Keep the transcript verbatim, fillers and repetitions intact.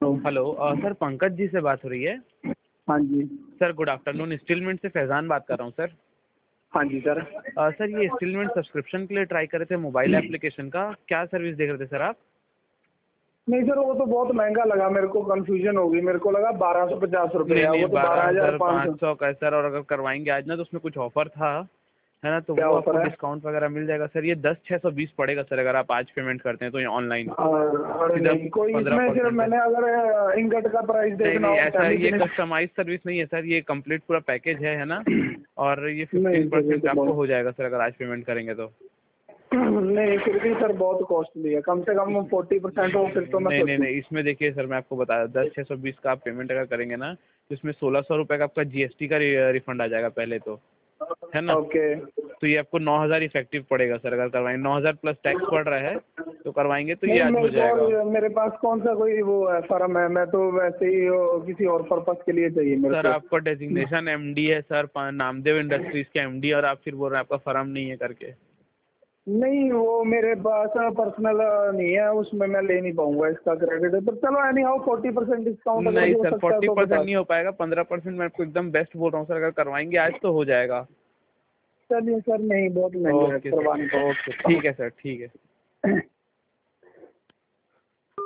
Hello uh, sir Pankaj ji से बात हो रही है। हाँ जी। सर गुड आफ्टरनून, स्टीलमेंट से फैजान बात कर रहा हूँ सर। हाँ जी सर। अ, सर ये स्टीलमेंट सब्सक्रिप्शन के लिए ट्राई कर रहे थे मोबाइल एप्लीकेशन का, क्या सर्विस देख रहे थे सर आप? नहीं सर, वो तो बहुत महंगा लगा मेरे को, कंफ्यूजन हो गई। मेरे को लगा बारह सौ पचास रुपए नहीं है, नहीं, वो तो बारह बारह हजार हजार पाँच पाँच सौ सौ का है सर। और अगर करवाएंगे आज ना तो उसमें कुछ ऑफर था, है ना, तो क्या वो आपको ऑफर है? डिस्काउंट वगैरह मिल जाएगा सर। ये दस छः सौ बीस पड़ेगा सर अगर आप आज पेमेंट करते हैं तो, ये ऑनलाइन और अरे सीधा नहीं, कोई पंद्रह इसमें सिर्फ परसेंट है। मैंने अगर इंगट का प्राइस नहीं देखना नहीं, हो, ऐसा सेमी ये फिनिश। कस्टमाइज सर्विस नहीं है सर, ये कंप्लीट पूरा पैकेज है है ना। और ये नहीं फिफ्टीन सर, ये परसेंट तो आपको बहुत हो जाएगा सर अगर आज पेमेंट करेंगे तो। नहीं फिर भी सर बहुत कॉस्टली है, कम से कम फोर्टी परसेंट हो फिर तो मैं नहीं नहीं सोचूं। नहीं, इसमें देखिए सर मैं आपको बता दस छः सौ बीस का आप पेमेंट अगर करेंगे ना तो इसमें सोलह सौ रुपये का आपका जीएसटी का रिफंड आ जाएगा पहले तो, है ना। ओके। तो ये आपको नौ हज़ार इफेक्टिव पड़ेगा सर अगर करवाएंगे, नौ हज़ार प्लस टैक्स पड़ रहा है तो करवाएंगे तो ये नहीं आज हो मेरे को, जाएगा। और मेरे पास कौन सा कोई वो है फर्म है, मैं तो वैसे ही वो, किसी और पर्पस के लिए चाहिए मेरे सर को। आपका डेजिग्नेशन एमडी है सर, पा- नामदेव इंडस्ट्रीज के एमडी, और आप फिर बोल रहे हैं आपका फर्म नहीं है करके। नहीं वो मेरे पास पर्सनल नहीं है, उसमें मैं ले नहीं पाऊंगा इसका क्रेडिट। पर चलो anyhow forty percent discount अगर नहीं हो सर, सकता है फोर्टी तो परसेंट बता। नहीं हो पाएगा, पंद्रह परसेंट मैं आपको एकदम बेस्ट बोल रहा हूँ सर, अगर करवाएंगे आज तो हो जाएगा। चलिए सर, नहीं बहुत महंगा है ओके करवाने सर, ओके का। ठीक है सर, ठीक है।